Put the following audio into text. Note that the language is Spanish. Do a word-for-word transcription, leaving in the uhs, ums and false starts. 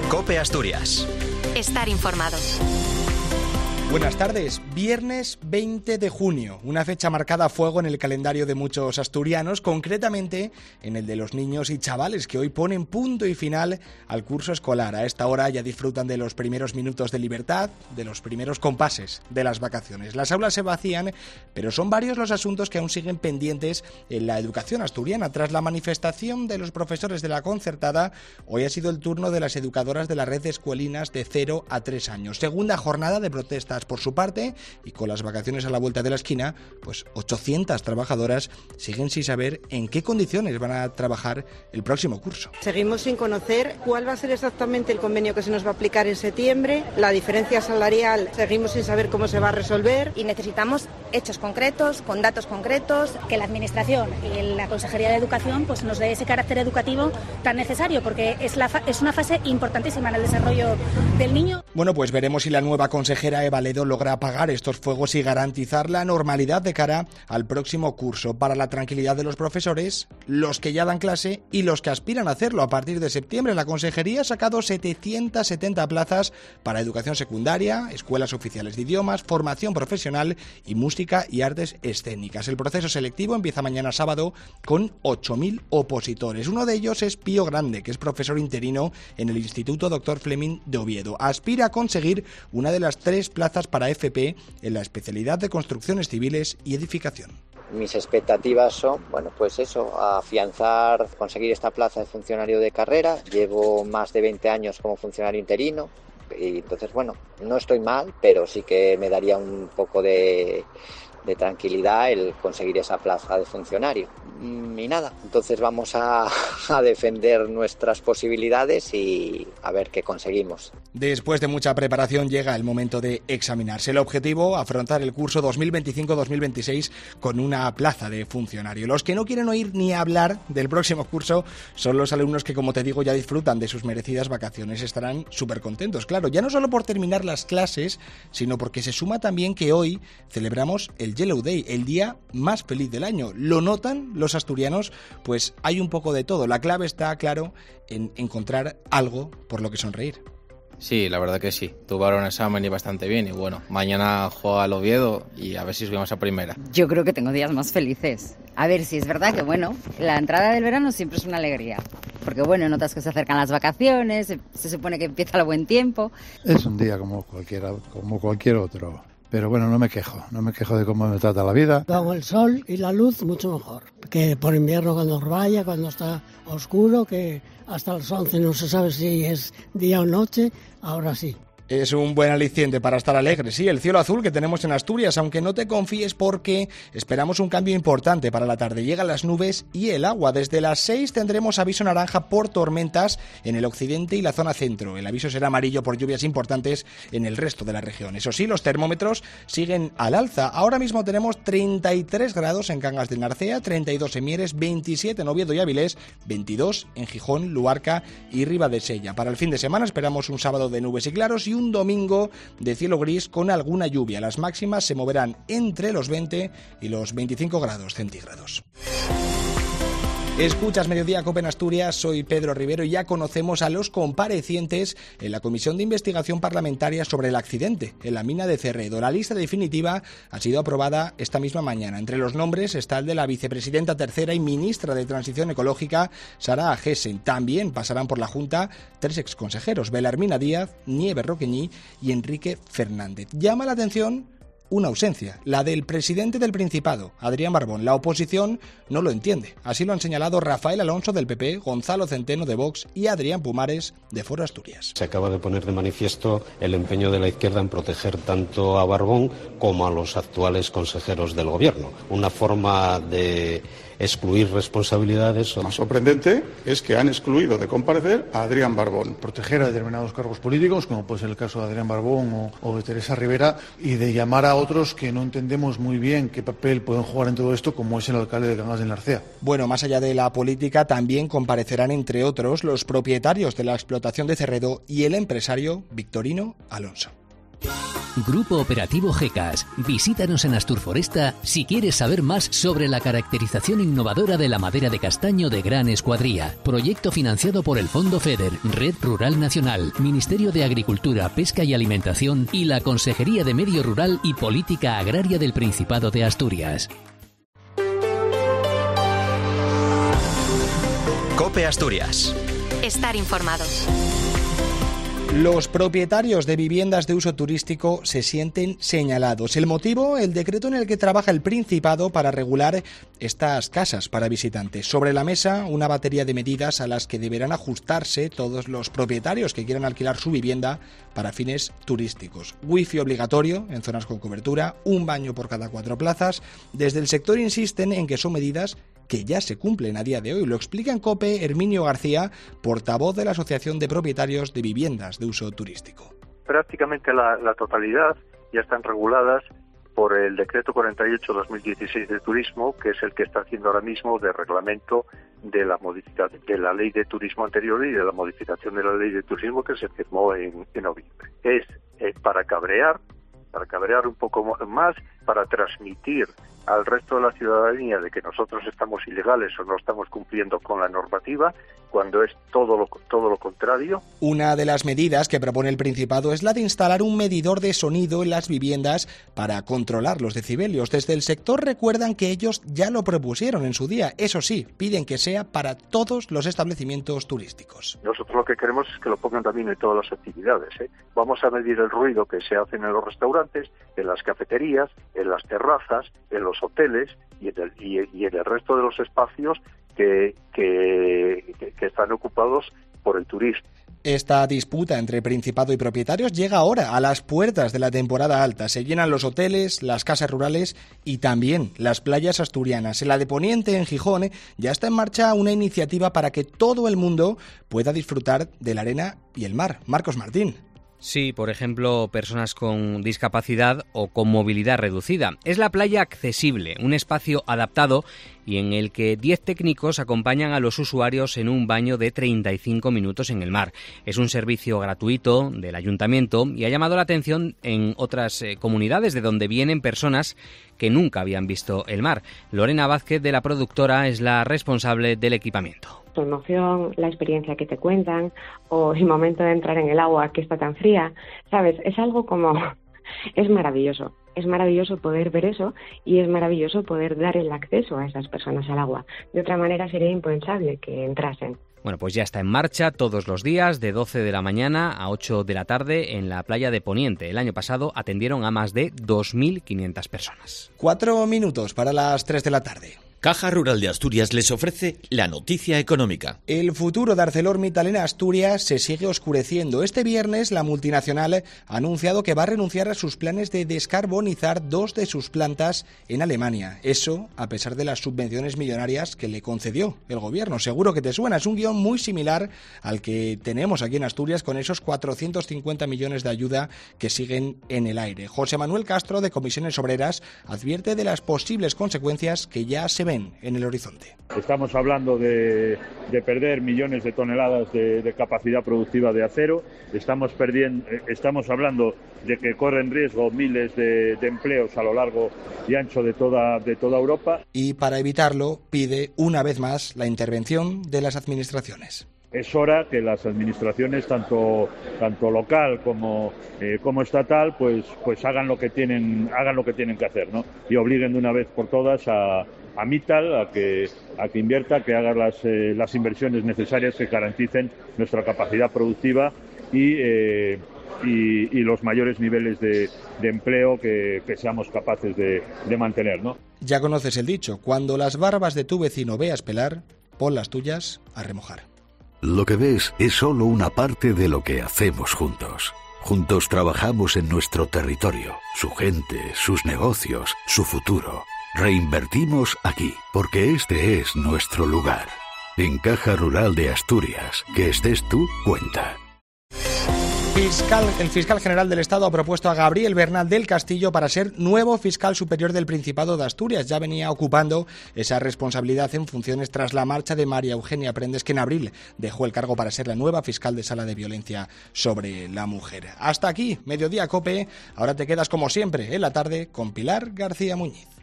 COPE Asturias. Estar informado. Buenas tardes. Viernes veinte de junio, una fecha marcada a fuego en el calendario de muchos asturianos, concretamente en el de los niños y chavales que hoy ponen punto y final al curso escolar. A esta hora ya disfrutan de los primeros minutos de libertad, de los primeros compases de las vacaciones. Las aulas se vacían, pero son varios los asuntos que aún siguen pendientes en la educación asturiana. Tras la manifestación de los profesores de la concertada, hoy ha sido el turno de las educadoras de la red de escuelinas de cero a tres años. Segunda jornada de protestas por su parte, y con las vacaciones a la vuelta de la esquina, pues ochocientas trabajadoras siguen sin saber en qué condiciones van a trabajar el próximo curso. Seguimos sin conocer cuál va a ser exactamente el convenio que se nos va a aplicar en septiembre, la diferencia salarial, seguimos sin saber cómo se va a resolver. Y necesitamos hechos concretos, con datos concretos, que la Administración y la Consejería de Educación pues nos dé ese carácter educativo tan necesario, porque es, la fa- es una fase importantísima en el desarrollo del niño. Bueno, pues veremos si la nueva consejera Eva Ledo logra apagar estos fuegos y garantizar la normalidad de cara al próximo curso, para la tranquilidad de los profesores, los que ya dan clase y los que aspiran a hacerlo. A partir de septiembre, la Consejería ha sacado setecientas setenta plazas para educación secundaria, escuelas oficiales de idiomas, formación profesional y música y artes escénicas. El proceso selectivo empieza mañana sábado con ocho mil opositores. Uno de ellos es Pío Grande, que es profesor interino en el Instituto doctor Fleming de Oviedo. Aspira a conseguir una de las tres plazas para F P en la especialidad de construcciones civiles y edificación. Mis expectativas son, bueno, pues eso, afianzar, conseguir esta plaza de funcionario de carrera. Llevo más de veinte años como funcionario interino y entonces, bueno, no estoy mal, pero sí que me daría un poco de, de tranquilidad el conseguir esa plaza de funcionario. Y nada, entonces vamos a, a defender nuestras posibilidades y a ver qué conseguimos. Después de mucha preparación llega el momento de examinarse. El objetivo, afrontar el curso dos mil veinticinco dos mil veintiséis con una plaza de funcionario. Los que no quieren oír ni hablar del próximo curso son los alumnos que, como te digo, ya disfrutan de sus merecidas vacaciones. Estarán súper contentos, claro, ya no solo por terminar las clases, sino porque se suma también que hoy celebramos el Yellow Day, el día más feliz del año. ¿Lo notan los asturianos? Pues hay un poco de todo. La clave está, claro, en encontrar algo por lo que sonreír. Sí, la verdad que sí. Tuve ahora un examen y bastante bien. Y bueno, mañana juega al Oviedo y a ver si subimos a primera. Yo creo que tengo días más felices. A ver, si es verdad que, bueno, la entrada del verano siempre es una alegría. Porque, bueno, notas que se acercan las vacaciones, se, se supone que empieza el buen tiempo. Es un día como cualquiera, como cualquier otro. Pero bueno, no me quejo, no me quejo de cómo me trata la vida. Con el sol y la luz mucho mejor que por invierno cuando vaya, cuando está oscuro, que hasta las once no se sabe si es día o noche, ahora sí. Es un buen aliciente para estar alegre, sí, el cielo azul que tenemos en Asturias, aunque no te confíes porque esperamos un cambio importante para la tarde. Llegan las nubes y el agua. Desde las seis tendremos aviso naranja por tormentas en el occidente y la zona centro. El aviso será amarillo por lluvias importantes en el resto de la región. Eso sí, los termómetros siguen al alza. Ahora mismo tenemos treinta y tres grados en Cangas de Narcea, treinta y dos en Mieres, veintisiete en Oviedo y Avilés, veintidós en Gijón, Luarca y Ribadesella. Para el fin de semana esperamos un sábado de nubes y claros y un domingo de cielo gris con alguna lluvia. Las máximas se moverán entre los veinte y los veinticinco grados centígrados. Escuchas Mediodía Cope en Asturias, soy Pedro Rivero y ya conocemos a los comparecientes en la Comisión de Investigación Parlamentaria sobre el accidente en la mina de Cerredo. La lista definitiva ha sido aprobada esta misma mañana. Entre los nombres está el de la vicepresidenta tercera y ministra de Transición Ecológica, Sara Agesen. También pasarán por la Junta tres exconsejeros, Belarmina Díaz, Nieves Roqueñí y Enrique Fernández. Llama la atención una ausencia, la del presidente del Principado, Adrián Barbón. La oposición no lo entiende. Así lo han señalado Rafael Alonso del P P, Gonzalo Centeno de Vox y Adrián Pumares de Foro Asturias. Se acaba de poner de manifiesto el empeño de la izquierda en proteger tanto a Barbón como a los actuales consejeros del Gobierno. Una forma de excluir responsabilidades. Lo más sorprendente es que han excluido de comparecer a Adrián Barbón. Proteger a determinados cargos políticos, como puede ser el caso de Adrián Barbón o, o de Teresa Rivera, y de llamar a otros que no entendemos muy bien qué papel pueden jugar en todo esto, como es el alcalde de Cangas de Narcea. Bueno, más allá de la política, también comparecerán, entre otros, los propietarios de la explotación de Cerredo y el empresario Victorino Alonso. Grupo Operativo GECAS. Visítanos en Asturforesta si quieres saber más sobre la caracterización innovadora de la madera de castaño de gran escuadría. Proyecto financiado por el Fondo FEDER, Red Rural Nacional, Ministerio de Agricultura, Pesca y Alimentación y la Consejería de Medio Rural y Política Agraria del Principado de Asturias. COPE Asturias. Estar informado. Los propietarios de viviendas de uso turístico se sienten señalados. El motivo, el decreto en el que trabaja el Principado para regular estas casas para visitantes. Sobre la mesa, una batería de medidas a las que deberán ajustarse todos los propietarios que quieran alquilar su vivienda para fines turísticos. Wifi obligatorio en zonas con cobertura, un baño por cada cuatro plazas. Desde el sector insisten en que son medidas que ya se cumplen a día de hoy. Lo explica en COPE Herminio García, portavoz de la Asociación de Propietarios de Viviendas de Uso Turístico. Prácticamente la, la totalidad ya están reguladas por el Decreto cuarenta y ocho barra dos mil dieciséis de Turismo, que es el que está haciendo ahora mismo de reglamento de la modificación de la Ley de Turismo anterior y de la modificación de la Ley de Turismo que se firmó en, en noviembre. Es eh, para cabrear, para cabrear un poco más, para transmitir al resto de la ciudadanía de que nosotros estamos ilegales o no estamos cumpliendo con la normativa, cuando es todo lo, todo lo contrario. Una de las medidas que propone el Principado es la de instalar un medidor de sonido en las viviendas para controlar los decibelios. Desde el sector recuerdan que ellos ya lo propusieron en su día. Eso sí, piden que sea para todos los establecimientos turísticos. Nosotros lo que queremos es que lo pongan también en todas las actividades, ¿eh? Vamos a medir el ruido que se hace en los restaurantes, en las cafeterías, en las terrazas, en los hoteles y en el, y, y en el resto de los espacios que, que, que están ocupados por el turismo. Esta disputa entre Principado y propietarios llega ahora a las puertas de la temporada alta. Se llenan los hoteles, las casas rurales y también las playas asturianas. En la de Poniente, en Gijón, ya está en marcha una iniciativa para que todo el mundo pueda disfrutar de la arena y el mar. Marcos Martín. Sí, por ejemplo, personas con discapacidad o con movilidad reducida. Es la playa accesible, un espacio adaptado y en el que diez técnicos acompañan a los usuarios en un baño de treinta y cinco minutos en el mar. Es un servicio gratuito del ayuntamiento y ha llamado la atención en otras eh, comunidades de donde vienen personas que nunca habían visto el mar. Lorena Vázquez, de la productora, es la responsable del equipamiento. Tu emoción, la experiencia que te cuentan o el momento de entrar en el agua que está tan fría, ¿sabes? Es algo como... es maravilloso. Es maravilloso poder ver eso y es maravilloso poder dar el acceso a esas personas al agua. De otra manera sería impensable que entrasen. Bueno, pues ya está en marcha todos los días de doce de la mañana a ocho de la tarde en la playa de Poniente. El año pasado atendieron a más de dos mil quinientas personas. Cuatro minutos para las tres de la tarde. Caja Rural de Asturias les ofrece la noticia económica. El futuro de ArcelorMittal en Asturias se sigue oscureciendo. Este viernes la multinacional ha anunciado que va a renunciar a sus planes de descarbonizar dos de sus plantas en Alemania. Eso a pesar de las subvenciones millonarias que le concedió el gobierno. Seguro que te suena, es un guión muy similar al que tenemos aquí en Asturias con esos cuatrocientos cincuenta millones de ayuda que siguen en el aire. José Manuel Castro, de Comisiones Obreras, advierte de las posibles consecuencias que ya se ven en el horizonte. Estamos hablando de, de perder millones de toneladas de, de capacidad productiva de acero, estamos perdiendo, estamos hablando de que corren riesgo miles de, de empleos a lo largo y ancho de toda, de toda Europa. Y para evitarlo pide una vez más la intervención de las administraciones. Es hora que las administraciones, tanto tanto local como eh, como estatal, pues pues hagan lo que tienen hagan lo que tienen que hacer, ¿no? Y obliguen de una vez por todas a a Mittal a que a que invierta, que haga las eh, las inversiones necesarias que garanticen nuestra capacidad productiva y eh, y, y los mayores niveles de, de empleo que, que seamos capaces de, de mantener, ¿no? Ya conoces el dicho: cuando las barbas de tu vecino veas pelar, pon las tuyas a remojar. Lo que ves es solo una parte de lo que hacemos juntos. Juntos trabajamos en nuestro territorio, su gente, sus negocios, su futuro. Reinvertimos aquí, porque este es nuestro lugar. En Caja Rural de Asturias, que estés tú, cuenta. Fiscal, el fiscal general del Estado ha propuesto a Gabriel Bernal del Castillo para ser nuevo fiscal superior del Principado de Asturias. Ya venía ocupando esa responsabilidad en funciones tras la marcha de María Eugenia Prendes, que en abril dejó el cargo para ser la nueva fiscal de Sala de Violencia sobre la Mujer. Hasta aquí, Mediodía Cope. Ahora te quedas como siempre en la tarde con Pilar García Muñiz.